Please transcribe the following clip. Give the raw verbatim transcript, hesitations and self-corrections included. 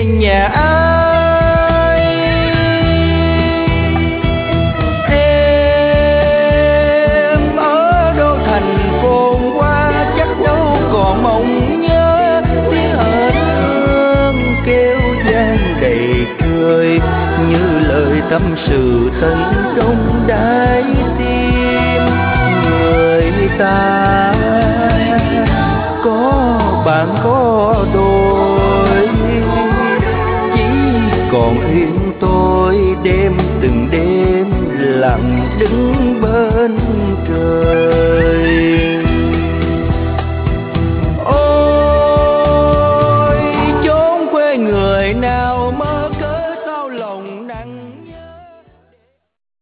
nhà ai. Em ở đâu thành phố qua chắc đâu còn mong nhớ, tiếng hờn hương kêu vang đầy cười như lời tâm sự tận trong đáy tim. Người ta có bạn có đôi, chỉ còn riêng tôi đêm từng đêm lặng đứng bên